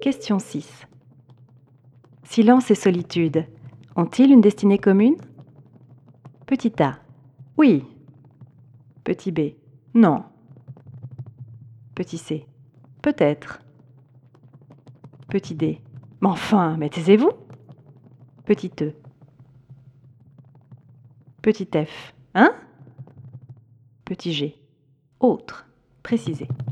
Question 6. Silence et solitude ont-ils une destinée commune? Petit A. Oui. Petit B. Non. Petit C. Peut-être. Petit D. Mais enfin, mais taisez-vous. Petit E. Petit F. Hein? Petit G. Autre. Précisé.